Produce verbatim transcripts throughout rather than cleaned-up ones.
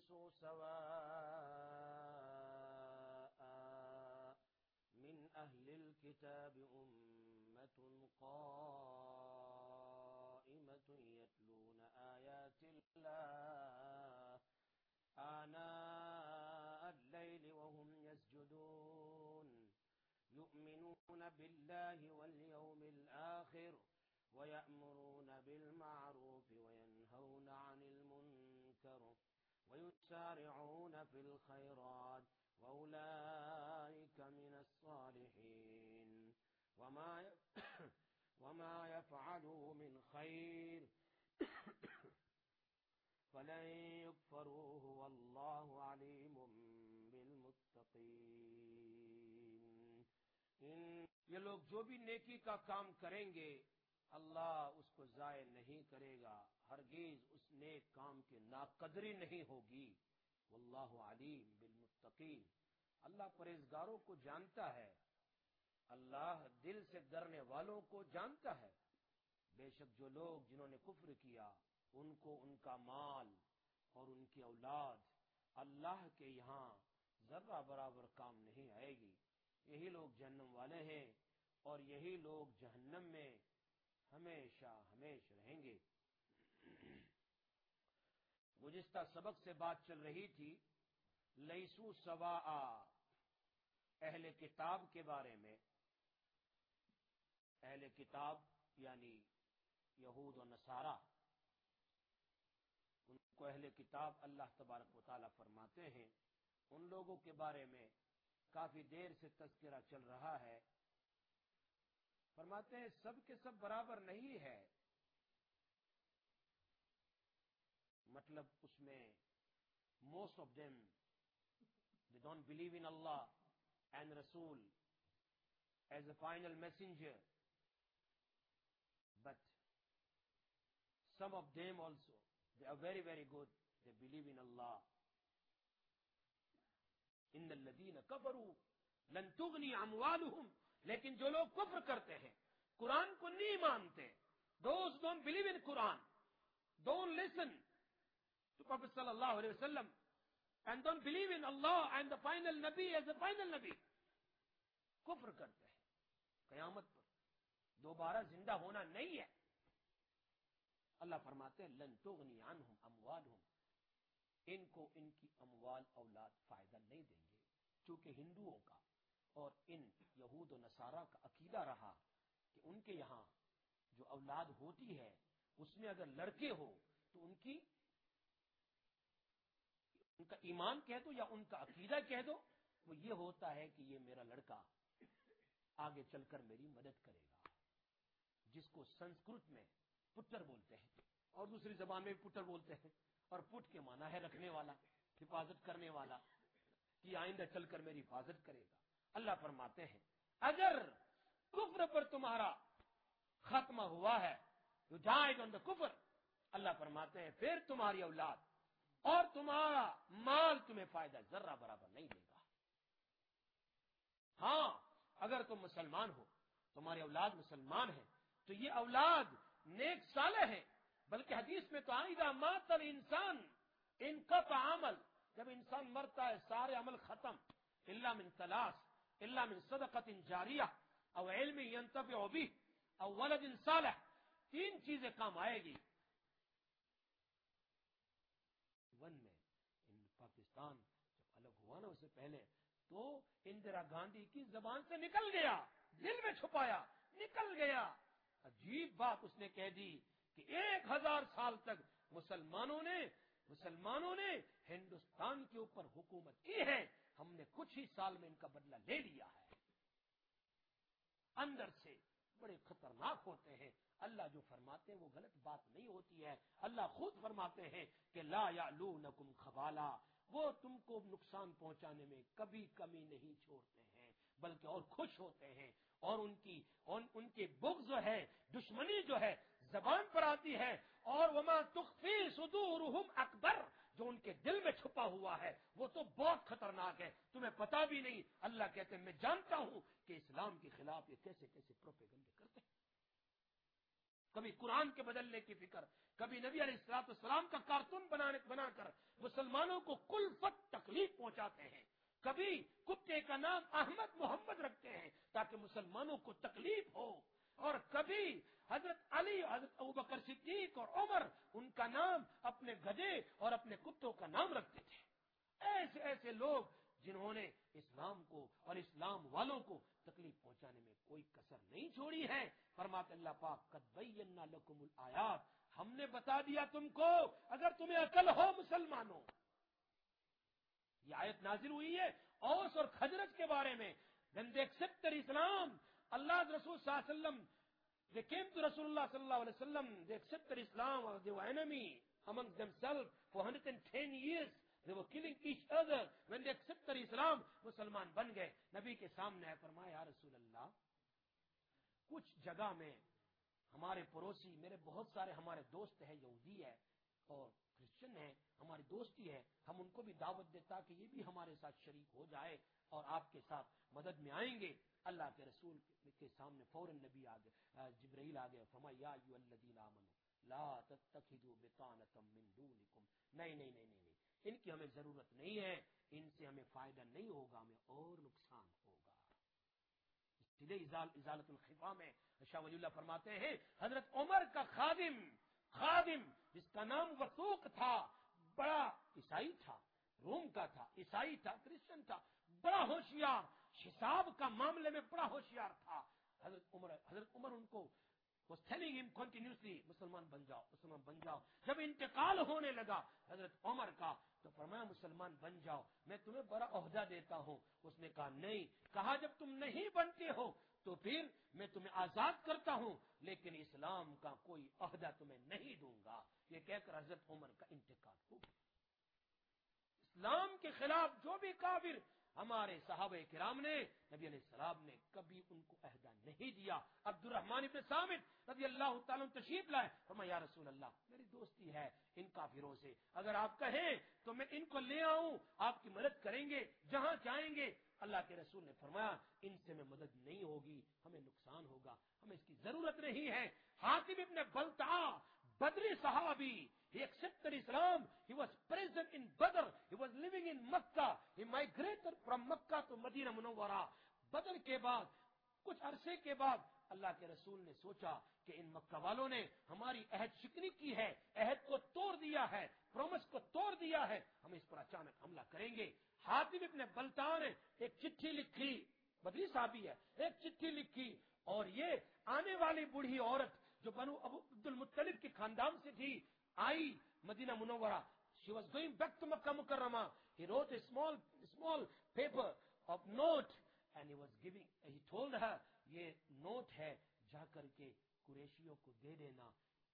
ليسوا سواء من أهل الكتاب أمة قائمة يتلون آيات الله آناء الليل وهم يسجدون يؤمنون بالله واليوم الآخر ويأمرون بالمعروف وينهون عن المنكر ويسارعون في الخيرات وأولئك من الصالحين وما وما يفعلوا من خير فلن يكفروه والله عليم بالمتقين. یہ لوگ جو بھی نیکی کا کام کریں گے اللہ اس کو ضائع نہیں کرے گا، ہرگز اس نیک کام کی ناقدری نہیں ہوگی. واللہ علیم بالمتقین، اللہ پرہیزگاروں کو جانتا ہے، اللہ دل سے ڈرنے والوں کو جانتا ہے. بے شک جو لوگ جنہوں نے کفر کیا ان کو ان کا مال اور ان کی اولاد اللہ کے یہاں ذرہ برابر کام نہیں آئے گی. یہی لوگ جہنم والے ہیں اور یہی لوگ جہنم میں ہمیشہ ہمیشہ رہیں گے. گزشتہ سبق سے بات چل رہی تھی لیسو سواء، اہل کتاب کے بارے میں. اہل کتاب یعنی یہود و نصارہ، ان کو اہل کتاب اللہ تبارک و تعالیٰ فرماتے ہیں. ان لوگوں کے بارے میں کافی دیر سے تذکرہ چل رہا ہے. فرماتے ہیں سب کے سب برابر نہیں ہے، مطلب اس میں most of them they don't believe in Allah and رسول is a final messenger, but some of them also they are very very good, they believe in Allah. ان الذین کفروا لن تغنی اموالہم، لیکن جو لوگ کفر کرتے ہیں، قرآن کو نہیں مانتے، those don't believe in Quran, don't listen to prophet صلی اللہ علیہ وسلم and don't believe in Allah and the final نبی ایز اے فائنل نبی، کفر کرتے ہیں، قیامت پر دوبارہ زندہ ہونا نہیں ہے. اللہ فرماتے ہیں لن تغنی عنہم اموالہم، ان کو ان کی اموال اولاد فائدہ نہیں دیں گے. چونکہ ہندوؤں کا اور ان یہود و نصارہ کا عقیدہ رہا کہ ان کے یہاں جو اولاد ہوتی ہے اس میں اگر لڑکے ہو تو ان کی ان کا ایمان کہہ دو یا ان کا عقیدہ کہہ دو، وہ یہ ہوتا ہے کہ یہ میرا لڑکا آگے چل کر میری مدد کرے گا، جس کو سنسکرت میں پٹر بولتے ہیں اور دوسری زبان میں بھی پٹر بولتے ہیں. اور پٹ کے معنی ہے رکھنے والا، حفاظت کرنے والا، کہ آئندہ چل کر میری حفاظت کرے گا. اللہ فرماتے ہیں اگر کفر پر تمہارا ختمہ ہوا ہے تو died on the کفر، اللہ فرماتے ہیں پھر تمہاری اولاد اور تمہارا مال تمہیں فائدہ ذرہ برابر نہیں دے گا. ہاں اگر تم مسلمان ہو، تمہاری اولاد مسلمان ہے تو یہ اولاد نیک صالح ہے. بلکہ حدیث میں تو اذا مات الانسان انقطع عمل، جب انسان مرتا ہے سارے عمل ختم، الا من ثلاث، الا من صدقۃ جاریہ او علم ينتفع به او ولد صالح، تین چیزیں کام آئے گی. ون میں ان پاکستان جب الگ ہوا نا اس سے پہلے تو اندرا گاندھی کی زبان سے نکل گیا، دل میں چھپایا نکل گیا، عجیب بات اس نے کہہ دی کہ ایک ہزار سال تک مسلمانوں نے مسلمانوں نے ہندوستان کے اوپر حکومت کی ہے، ہم نے کچھ ہی سال میں ان کا بدلہ لے لیا ہے. اندر سے بڑے خطرناک ہوتے ہیں. اللہ جو فرماتے ہیں وہ غلط بات نہیں ہوتی ہے. اللہ خود فرماتے ہیں کہ لا یعلونکم خبالا، وہ تم کو نقصان پہنچانے میں کبھی کمی نہیں چھوڑتے ہیں بلکہ اور خوش ہوتے ہیں. اور ان کی ان, ان کے بغض جو ہے، دشمنی جو ہے زبان پر آتی ہے. اور وما تخفی صدورہم اکبر، جو ان کے دل میں چھپا ہوا ہے وہ تو بہت خطرناک ہے، تمہیں پتا بھی نہیں. اللہ کہتے ہیں میں جانتا ہوں کہ اسلام کے خلاف یہ کیسے کیسے پروپیگنڈے کرتے ہیں. کبھی قرآن کے بدلنے کی فکر، کبھی نبی علیہ الصلوۃ والسلام کا کارٹون بنانے بنا کر مسلمانوں کو کلفت تکلیف پہنچاتے ہیں، کبھی کتے کا نام احمد محمد رکھتے ہیں تاکہ مسلمانوں کو تکلیف ہو، اور کبھی حضرت علی، حضرت ابوبکر صدیق اور عمر ان کا نام اپنے گدھے اور اپنے کتوں کا نام رکھتے تھے۔ ایسے ایسے لوگ جنہوں نے اسلام کو اور اسلام والوں کو تکلیف پہنچانے میں کوئی کسر نہیں چھوڑی ہے۔ فرماتے اللہ پاک قد بینا لکم الآیات، ہم نے بتا دیا تم کو، اگر تمہیں عقل ہو مسلمانوں۔ یہ آیت نازل ہوئی ہے اوس اور خزرج کے بارے میں۔ when they accepted Islam, Allah's Rasul sallallahu alaihi wasallam, they came to Rasulullah sallallahu alaihi wasallam, they accepted Islam, or they were enemy among themselves for one hundred ten years. They were killing each other. When they accepted Islam, مسلمان بن گئے۔ نبی کے سامنے فرمایا یا رسول اللہ، کچھ جگہ میں ہمارے پڑوسی، میرے بہت سارے ہمارے دوست ہیں، یہودی ہے اور کرسچن ہیں، ہماری دوستی ہے، ہم ان کو بھی دعوت دیتا کہ یہ بھی ہمارے ساتھ شریک ہو جائے اور آپ کے ساتھ مدد میں آئیں گے۔ اللہ کے رسول کے سامنے فوراً نبی آ گئے، جبرائیل آ گئے، فرمایا یا ایھا الذین آمنوا لا تتخذوا بطانة من دونکم، نہیں نہیں نہیں نہیں ان کی ہمیں ضرورت نہیں ہے، ان سے ہمیں فائدہ نہیں ہوگا، ہمیں اور نقصان ہوگا۔ اس لیے ازالۃ الخفا میں شاہ ولی اللہ فرماتے ہیں حضرت عمر کا خادم خادم جس کا نام وثوق تھا، بڑا عیسائی تھا، روم کا تھا، عیسائی تھا، کرسچن تھا، بڑا ہوشیار، حساب کا معاملے میں بڑا ہوشیار تھا۔ حضرت عمر حضرت عمر ان کو was telling him continuously مسلمان بن جاؤ، مسلمان بن جاؤ۔ جب انتقال ہونے لگا حضرت عمر کا تو فرمایا مسلمان بن جاؤ، میں تمہیں بڑا عہدہ دیتا ہوں۔ اس نے کہا نہیں، کہا جب تم نہیں بنتے ہو تو پھر میں تمہیں آزاد کرتا ہوں، لیکن اسلام کا کوئی عہدہ تمہیں نہیں دوں گا۔ یہ کہہ کر حضرت عمر کا انتقال ہو گیا۔ اسلام کے خلاف جو بھی کافر، ہمارے صحابہ کرام نے، نبی علیہ السلام نے کبھی ان کو عہدہ نہیں دیا۔ عبد الرحمن بن ثابت رضی اللہ تعالیٰ عنہ تشریف لائے، فرمایا یا رسول اللہ میری دوستی ہے ان کافروں سے، اگر آپ کہیں تو میں ان کو لے آؤں، آپ کی مدد کریں گے جہاں چاہیں گے۔ اللہ کے رسول نے فرمایا ان سے میں مدد نہیں ہوگی، ہمیں نقصان ہوگا، ہمیں اس کی ضرورت نہیں ہے۔ حاتم ابن بلتعہ بدری صحابی، he accepted Islam, he was present in Badr, he was living in Makkah, he migrated from Makkah to Madinah Munawwara۔ بدر کے بعد کچھ عرصے کے بعد اللہ کے رسول نے سوچا کہ ان مکہ والوں نے ہماری عہد شکنی کی ہے، عہد کو توڑ دیا ہے، پرومس کو توڑ دیا ہے، ہم اس پر اچانک حملہ کریں گے۔ حاتم ابن بلتعہ نے ایک چٹھی لکھی، بدری صحابی ہے، ایک چٹھی لکھی، اور یہ آنے والی بوڑھی عورت جو بنو ابو عبد المطلب کے خاندان سے تھی، آئی مدینہ منورہ۔ She was going back to Makkah Mukarramah. He wrote a small small paper of note and he was giving, he told her یہ نوٹ ہے جا کر کے قریشیوں کو دے دینا۔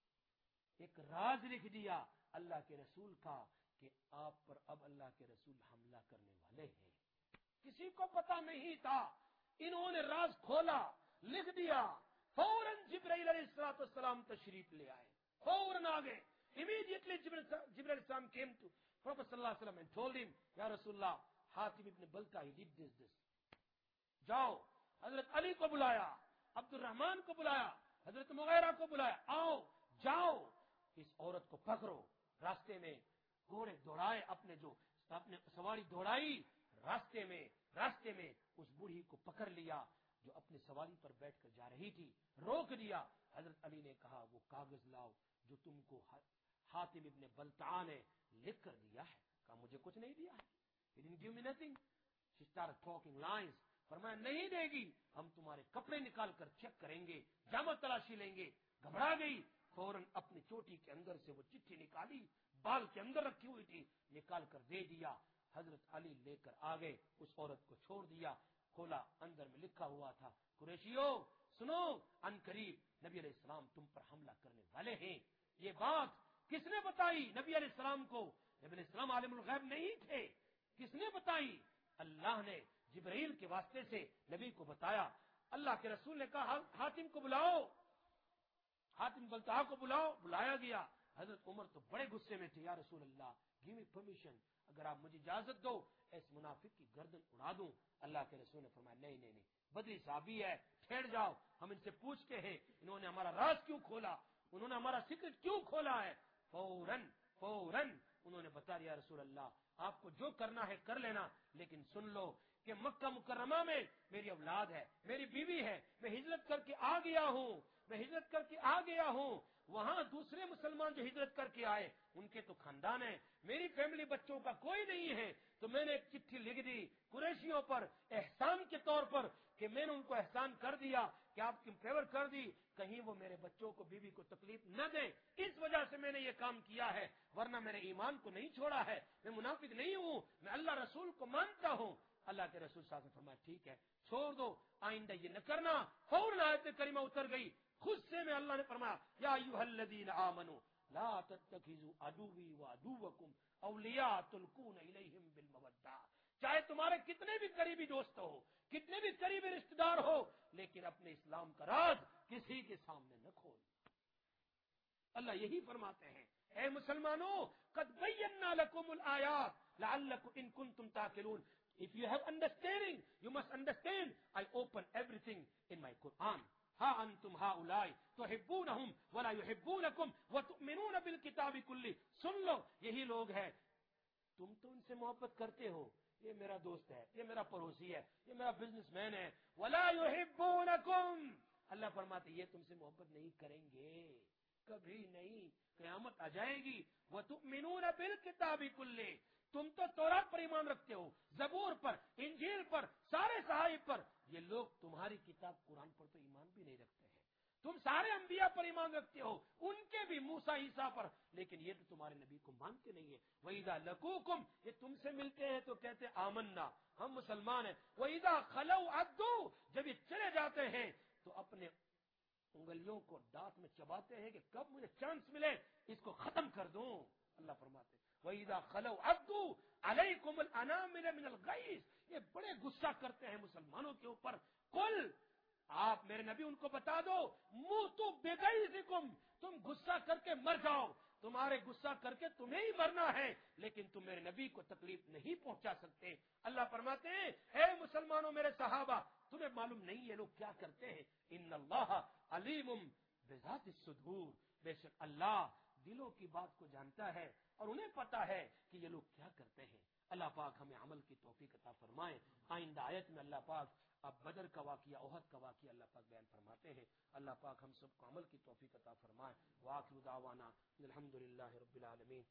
ایک راز لکھ دیا اللہ کے رسول کا کہ آپ پر اب اللہ کے رسول حملہ کرنے والے ہیں۔ کسی کو پتا نہیں تھا، انہوں نے راز کھولا، لکھ دیا، فوراً جبرائیل علیہ الصلوۃ والسلام تشریف لے آئے، فوراً آ گئے۔ Immediately Jibril Islam came to Prophet sallallahu alaihi wasallam and told him, Ya Rasulullah, Hatim ibn Balta, he did this, this. جاؤ، حضرت علی کو بلایا، عبد الرحمان کو بلایا، حضرت مغیرہ کو بلایا، آؤ جاؤ اس عورت کو پکڑو۔ راستے میں گھوڑے دوڑائے، اپنے جو اپنے سواری دوڑائی، راستے میں راستے میں اس بوڑھی کو پکڑ لیا جو اپنی سواری پر بیٹھ کر جا رہی تھی، روک دیا۔ حضرت علی نے کہا وہ کاغذ لاؤ جو تم کو حاتم ابن بلتعہ نے لکھ کر دیا ہے۔ کہا مجھے کچھ نہیں دیا ہے، He didn't give me nothing. She started talking lies. فرمایا نہیں دے گی، ہم تمہارے کپڑے نکال کر چیک کریں گے، جامہ تلاشی لیں گے۔ گھبرا گئی، فوراً اپنی چوٹی کے اندر سے وہ چٹھی نکالی، بال کے اندر رکھی ہوئی تھی، نکال کر دے دیا۔ حضرت علی لے کر آ گئے، اس عورت کو چھوڑ دیا، کھولا، اندر میں لکھا ہوا تھا قریشیو سنو، ان قریب نبی علیہ السلام تم پر حملہ کرنے والے ہیں۔ یہ بات کس نے بتائی نبی علیہ السلام کو؟ نبی علیہ السلام عالم الغیب نہیں تھے، کس نے بتائی؟ اللہ نے جبرائیل کے واسطے سے نبی کو بتایا۔ اللہ کے رسول نے کہا حاتم کو بلاؤ، حاتم بلتعہ کو بلاؤ، بلایا گیا۔ حضرت عمر تو بڑے غصے میں تھے، یا رسول اللہ گیو می پرمیشن، اگر آپ مجھے اجازت دو اس منافق کی گردن اڑا دوں۔ اللہ کے رسول نے فرمایا نہیں نہیں نہیں، بدری صحابی ہے، چھیڑ جاؤ، ہم ان سے پوچھتے ہیں انہوں نے ہمارا راز کیوں کھولا، انہوں نے ہمارا سیکرٹ کیوں کھولا ہے؟ فوراً فوراً انہوں نے بتا دیا رسول اللہ آپ کو جو کرنا ہے کر لینا، لیکن سن لو کہ مکہ مکرمہ میں میری اولاد ہے، میری بیوی ہے، میں ہجرت کر کے آ گیا ہوں، میں ہجرت کر کے آ گیا ہوں، وہاں دوسرے مسلمان جو ہجرت کر کے آئے ان کے تو خاندان ہے، میری فیملی بچوں کا کوئی نہیں ہے، تو میں نے ایک چٹھی لکھ دی قریشیوں پر احسان کے طور پر کہ میں نے ان کو احسان کر دیا کہ آپ کی فیور کر دی، کہیں وہ میرے بچوں کو بیوی کو تکلیف نہ دیں، اس وجہ سے میں نے یہ کام کیا ہے، ورنہ میں نے ایمان کو نہیں چھوڑا ہے، میں منافق نہیں ہوں، میں اللہ رسول کو مانتا ہوں۔ اللہ کے رسول صاحب نے فرمایا ٹھیک ہے چھوڑ دو، آئندہ یہ نہ کرنا۔ فوراً آیت کریمہ اتر گئی، خود سے میں اللہ نے فرمایا یا ایھا الذین آمنوا لا تتخذوا عدوی وعدوکم اولیاء تلقون الیہم بالمودہ، چاہے تمہارے کتنے بھی قریبی دوست ہو، کتنے بھی قریبی رشتہ دار ہو، لیکن اپنے اسلام کا راز کسی کے سامنے نہ کھول۔ اللہ یہی فرماتے ہیں اے مسلمانوں قد بینا لکم الآیات لعلکم ان کنتم تعقلون، if you have understanding you must understand I open everything in my Quran۔ ہاں انتم ہؤلاء تحبونہم ولا یحبونکم وتؤمنون بالکتاب کلہ، سن لو یہی لوگ ہیں تم تو ان سے محبت کرتے ہو، یہ میرا دوست ہے، یہ میرا پڑوسی ہے، یہ میرا بزنس مین ہے، ولا یحبونکم، اللہ فرماتے یہ تم سے محبت نہیں کریں گے، کبھی نہیں، قیامت آ جائے گی۔ وتؤمنون بالکتاب کلہ، تم تو تورات پر ایمان رکھتے ہو، زبور پر، انجیل پر، سارے صحائف پر، یہ لوگ تمہاری کتاب قرآن پر تو ایمان بھی نہیں رکھتے ہیں، تم سارے انبیاء پر ایمان رکھتے ہو، ان کے بھی موسیٰ عیسیٰ پر، لیکن یہ تو تمہارے نبی کو مانتے نہیں ہے۔ وَإِذَا لَقُوكُمْ، یہ تم سے ملتے ہیں تو کہتے ہیں آمنا، ہم مسلمان ہیں۔ وَإِذَا خَلَوْا عَدُّوا، جب یہ چلے جاتے ہیں تو اپنے انگلیوں کو دانت میں چباتے ہیں کہ کب مجھے چانس ملے اس کو ختم کر دوں۔ اللہ فرماتے ہیں وَإِذَا خَلَوْا عَدُّوا عَلَيْكُمُ الْأَنَامِلَ مِنَ الْغَيْظِ، یہ بڑے غصہ کرتے ہیں مسلمانوں کے اوپر۔ قل، آپ میرے نبی ان کو بتا دو موتوا بغیظکم، تم غصہ کر کے مر جاؤ، تمہارے غصہ کر کے تمہیں ہی مرنا ہے، لیکن تم میرے نبی کو تکلیف نہیں پہنچا سکتے۔ اللہ فرماتے ہیں اے مسلمانوں میرے صحابہ تمہیں معلوم نہیں یہ لوگ کیا کرتے ہیں، ان اللہ علیم بذات الصدور، بے شک اللہ دلوں کی بات کو جانتا ہے اور انہیں پتا ہے کہ یہ لوگ کیا کرتے ہیں۔ اللہ پاک ہمیں عمل کی توفیق عطا فرمائے۔ آئندہ آیت میں اللہ پاک اب بدر کا واقعہ، احد کا واقعہ اللہ پاک بیان فرماتے ہیں۔ اللہ پاک ہم سب کو عمل کی توفیق عطا فرمائے۔ وآخر دعوانا الحمدللہ رب العالمین۔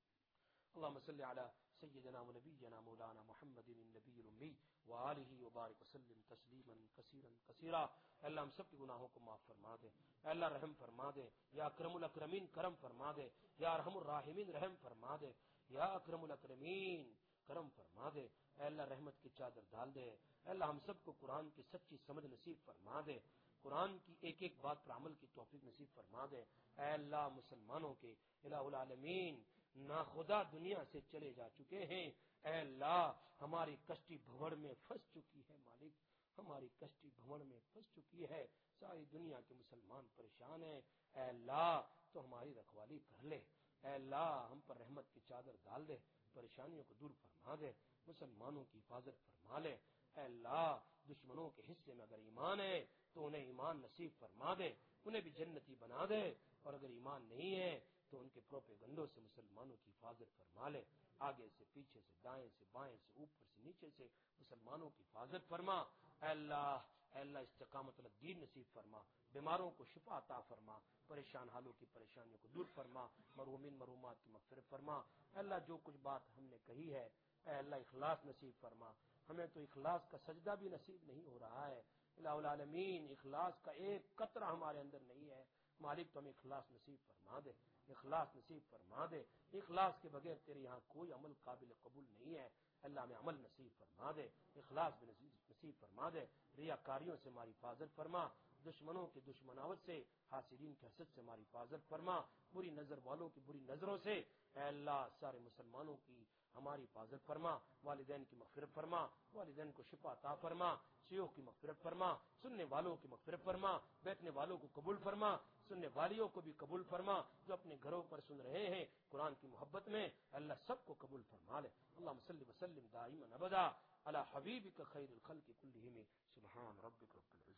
اللهم صل على سيدنا ونبينا مولانا محمد النبي الأمي وآله وبارك وسلم تسليما كثيرا كثيرا۔ اللہ ہم سب کے گناہوں کو معاف فرما دے، اے اللہ رحم فرما دے، یا اکرم الاکرمین کرم فرما دے، یا ارحم الراحمین رحم فرما دے، یا اکرم الاکرمین کرم فرما دے، اے اللہ رحمت کی چادر ڈال دے، اے اللہ ہم سب کو قرآن کی سچی سمجھ نصیب فرما دے، قرآن کی ایک ایک بات پر عمل کی توفیق نصیب فرما دے۔ اے اللہ مسلمانوں کے الہ العالمین ناخدا دنیا سے چلے جا چکے ہیں، اے اللہ ہماری کشتی بھنور میں پھنس چکی ہے، مالک ہماری کشتی بھنور میں پھنس چکی ہے، ساری دنیا کے مسلمان پریشان ہیں، اے اللہ تو ہماری رکھوالی کر لے، اے اللہ ہم پر رحمت کی چادر ڈال دے، پریشانیوں کو دور فرما دے، مسلمانوں کی حفاظت فرما لے، اے اللہ دشمنوں کے حصے میں اگر ایمان ہے تو انہیں ایمان نصیب فرما دے، انہیں بھی جنتی بنا دے، اور اگر ایمان نہیں ہے تو ان کے پروپے گنڈوں سے مسلمانوں کی حفاظت فرما لے، آگے سے پیچھے سے دائیں سے بائیں سے اوپر سے نیچے سے مسلمانوں کی حفاظت فرما، اے اللہ اے اللہ استقامت الدین نصیب فرما، بیماروں کو شفا عطا فرما، پریشان حالوں کی پریشانیوں کو دور فرما، مرحومین مرحومات کی مغفرت فرما، اے اللہ جو کچھ بات ہم نے کہی ہے اے اللہ اخلاص نصیب فرما، ہمیں تو اخلاص کا سجدہ بھی نصیب نہیں ہو رہا ہے، الہ العالمین اخلاص کا ایک قطرہ ہمارے اندر نہیں ہے، مالک تو ہمیں اخلاص نصیب فرما دے، اخلاص نصیب فرما دے، اخلاص کے بغیر تیرے یہاں کوئی عمل قابل قبول نہیں ہے، اللہ ہمیں عمل نصیب فرما دے، اخلاص بھی نصیب فرما دے، ریاکاریوں سے ہماری حفاظت فرما، دشمنوں کی دشمناوت سے، حاسدین کی حسد سے ہماری حفاظت فرما، بری نظر والوں کی بری نظروں سے اے اللہ سارے مسلمانوں کی ہماری حفاظت فرما، والدین کی مغفرت فرما، والدین کو شفا عطا فرما، شیوخ کی مغفرت فرما، سننے والوں کی مغفرت فرما، بیٹھنے والوں کو قبول فرما، سننے والیوں کو بھی قبول فرما، جو اپنے گھروں پر سن رہے ہیں قرآن کی محبت میں اللہ سب کو قبول فرما لے۔ اللہم صلی وسلم دائما ابدا علی حبیبک خیر الخلق کلہم سبحان ربک رب العزت